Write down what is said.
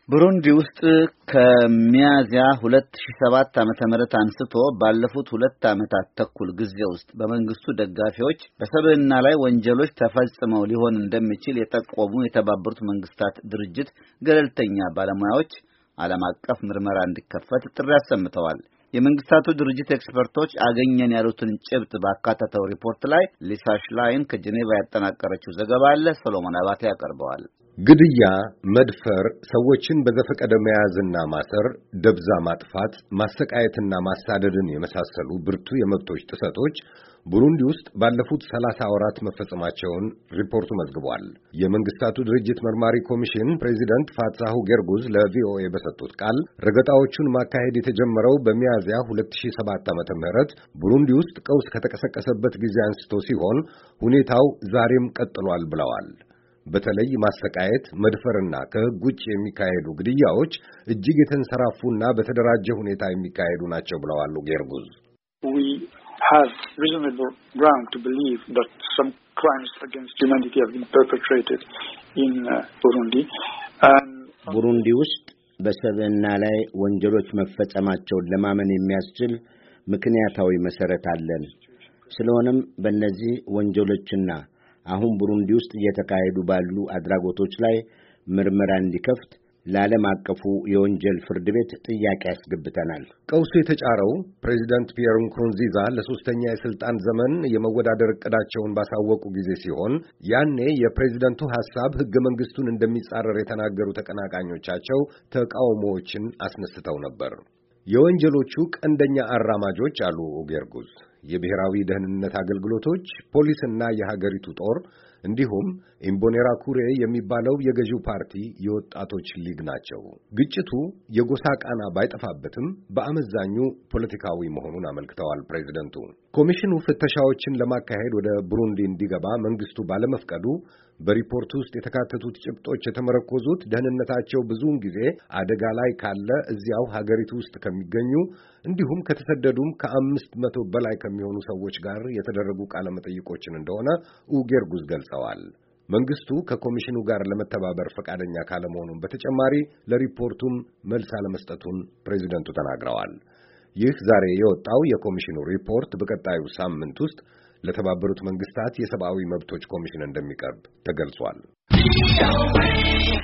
ብሩንዲ ውስጥ ከሚያዝያ 2007 ዓመተ ምህረት አንስቶ ባለፉት 2 ዓመታት ተኩል ጊዜ ውስጥ በመንግስቱ ደጋፊዎች በሰብዕና ላይ ወንጀሎች ተፈጽመው ሊሆን እንደሚችል የጠቆሙ የተባበሩት መንግስታት ድርጅት ገለልተኛ ባለሙያዎች ዓለም አቀፍ ምርመራ እንዲከፈት ጥሪ አሰምተዋል። የመንግስታቱ ድርጅት ኤክስፐርቶች አገኘን ያሉትን ጭብጥ ባካተተው ሪፖርት ላይ ሊሳ ሽላይን ከጄኔቫ ያጠናቀረችው ዘገባ አለ። ሰሎሞን አባቴ ያቀርበዋል። ግድያ፣ መድፈር፣ ሰዎችን በዘፈቀደ መያዝና ማሰር፣ ደብዛ ማጥፋት፣ ማሰቃየትና ማሳደድን የመሳሰሉ ብርቱ የመብቶች ጥሰቶች ቡሩንዲ ውስጥ ባለፉት 30 ወራት መፈጸማቸውን ሪፖርቱ መዝግቧል። የመንግስታቱ ድርጅት መርማሪ ኮሚሽን ፕሬዚደንት ፋትሳሁ ጌርጉዝ ለቪኦኤ በሰጡት ቃል ረገጣዎቹን ማካሄድ የተጀመረው በሚያዝያ 2007 ዓመተ ምህረት ቡሩንዲ ውስጥ ቀውስ ከተቀሰቀሰበት ጊዜ አንስቶ ሲሆን ሁኔታው ዛሬም ቀጥሏል ብለዋል። በተለይ ማሰቃየት፣ መድፈርና ከሕግ ውጭ የሚካሄዱ ግድያዎች እጅግ የተንሰራፉና በተደራጀ ሁኔታ የሚካሄዱ ናቸው ብለዋል ጌርጉዝ። We have reasonable ground to believe that some crimes against humanity have been perpetrated in Burundi. ቡሩንዲ ውስጥ በሰብዕና ላይ ወንጀሎች መፈጸማቸውን ለማመን የሚያስችል ምክንያታዊ መሰረት አለን። ስለሆነም በእነዚህ ወንጀሎችና አሁን ቡሩንዲ ውስጥ እየተካሄዱ ባሉ አድራጎቶች ላይ ምርመራ እንዲከፍት ለዓለም አቀፉ የወንጀል ፍርድ ቤት ጥያቄ ያስገብተናል። ቀውሱ የተጫረው ፕሬዚዳንት ፒየር ንኩሩንዚዛ ለሶስተኛ የስልጣን ዘመን የመወዳደር ዕቅዳቸውን ባሳወቁ ጊዜ ሲሆን ያኔ የፕሬዚዳንቱ ሐሳብ ሕገ መንግስቱን እንደሚጻረር የተናገሩ ተቀናቃኞቻቸው ተቃውሞዎችን አስነስተው ነበር። የወንጀሎቹ ቀንደኛ አራማጆች አሉ ጌርጉዝ የብሔራዊ ደህንነት አገልግሎቶች፣ ፖሊስና የሀገሪቱ ጦር እንዲሁም ኢምቦኔራኩሬ የሚባለው የገዢው ፓርቲ የወጣቶች ሊግ ናቸው። ግጭቱ የጎሳ ቃና ባይጠፋበትም በአመዛኙ ፖለቲካዊ መሆኑን አመልክተዋል ፕሬዝደንቱ። ኮሚሽኑ ፍተሻዎችን ለማካሄድ ወደ ብሩንዲ እንዲገባ መንግስቱ ባለመፍቀዱ በሪፖርቱ ውስጥ የተካተቱት ጭብጦች የተመረኮዙት ደህንነታቸው ብዙውን ጊዜ አደጋ ላይ ካለ እዚያው ሀገሪቱ ውስጥ ከሚገኙ እንዲሁም ከተሰደዱም ከ500 በላይ ከሚሆኑ ሰዎች ጋር የተደረጉ ቃለ መጠይቆችን እንደሆነ ጌርጉዝ ገልጸዋል። መንግስቱ ከኮሚሽኑ ጋር ለመተባበር ፈቃደኛ ካለመሆኑም በተጨማሪ ለሪፖርቱም መልስ አለመስጠቱን ፕሬዚደንቱ ተናግረዋል። ይህ ዛሬ የወጣው የኮሚሽኑ ሪፖርት በቀጣዩ ሳምንት ውስጥ ለተባበሩት መንግስታት የሰብአዊ መብቶች ኮሚሽን እንደሚቀርብ ተገልጿል።